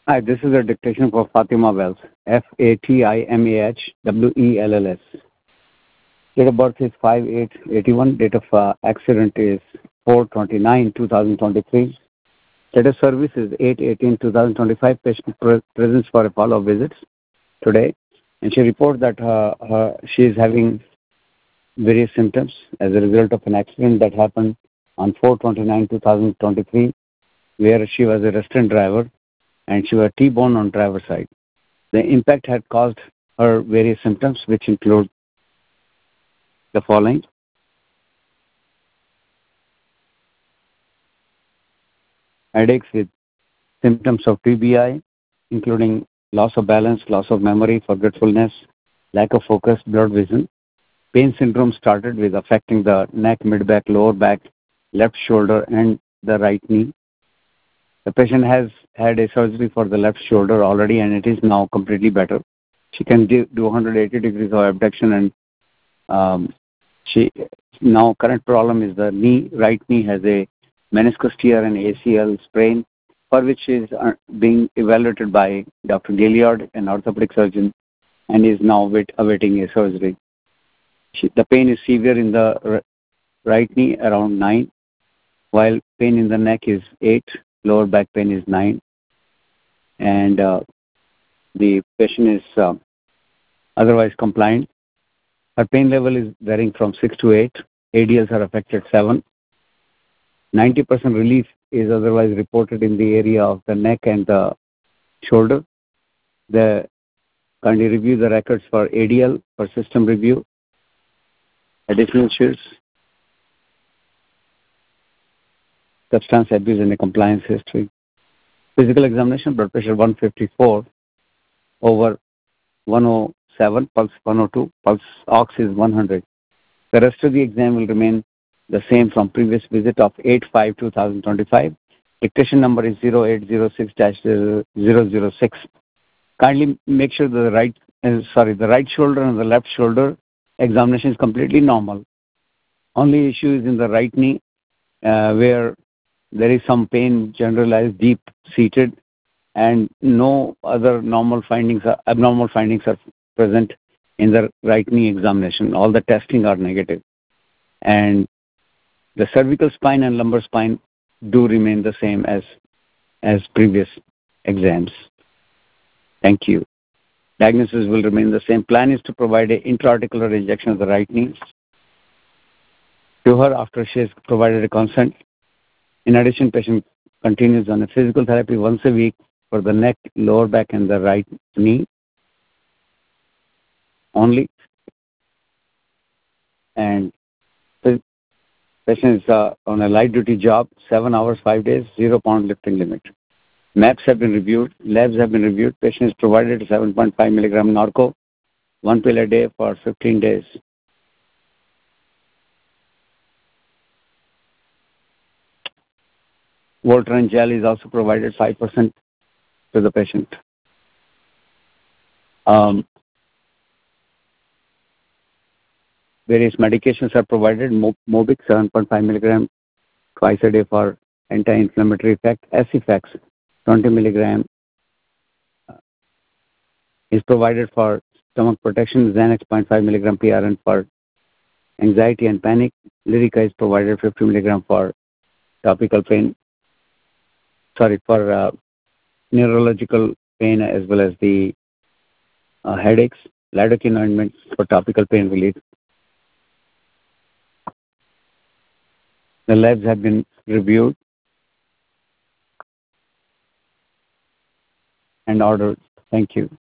Hi, this is a dictation for Fatima Wells. Fatimahwells. Date of birth is 5/8/81. Date of accident is 4/29/2023. Date of service is 8/18/2025. Patient presents for a follow-up visit today, and she reports that she is having various symptoms as a result of an accident that happened on 4/29/2023, where she was a restaurant driver and she was T-boned on driver's side. The impact had caused her various symptoms, which include the following: headaches with symptoms of TBI, including loss of balance, loss of memory, forgetfulness, lack of focus, blurred vision. Pain syndrome started with affecting the neck, mid-back, lower back, left shoulder, and the right knee. The patient has had a surgery for the left shoulder already, and it is now completely better. She can do 180 degrees of abduction, and she now current problem is the knee. Right knee has a meniscus tear and ACL sprain, for which is being evaluated by Dr. Gilliard, an orthopedic surgeon, and is now awaiting a surgery. The pain is severe in the right knee, around 9, while pain in the neck is 8, lower back pain is 9, and the patient is otherwise compliant. Her pain level is varying from 6 to 8. ADLs are affected 7. 90% relief is otherwise reported in the area of the neck and the shoulder. Kindly review the records for ADL for system review. Additional issues: substance abuse and a compliance history. Physical examination: blood pressure 154/107, pulse 102, pulse ox is 100. The rest of the exam will remain the same from previous visit of 8/5/2025. Dictation number is 0806-006. Kindly make sure the right shoulder and the left shoulder examination is completely normal. Only issue is in the right knee, where there is some pain, generalized, deep-seated, and no other abnormal findings are present in the right knee examination. All the testing are negative. And the cervical spine and lumbar spine do remain the same as previous exams. Thank you. Diagnosis will remain the same. Plan is to provide an intra-articular injection of the right knee to her after she has provided a consent. In addition, patient continues on a physical therapy once a week for the neck, lower back, and the right knee only. And the patient is on a light duty job, 7 hours, 5 days, 0-pound lifting limit. MAPs have been reviewed, labs have been reviewed. Patient is provided 7.5 milligram Norco, 1 pill a day for 15 days. Voltaren gel is also provided 5% to the patient. Various medications are provided. Mobic 7.5 milligram twice a day for anti-inflammatory effect. Acifex 20 milligram is provided for stomach protection. Xanax 0.5 milligram PRN for anxiety and panic. Lyrica is provided 50 milligram for topical pain. For neurological pain as well as the headaches. Lidocaine ointment for topical pain relief. The labs have been reviewed and ordered. Thank you.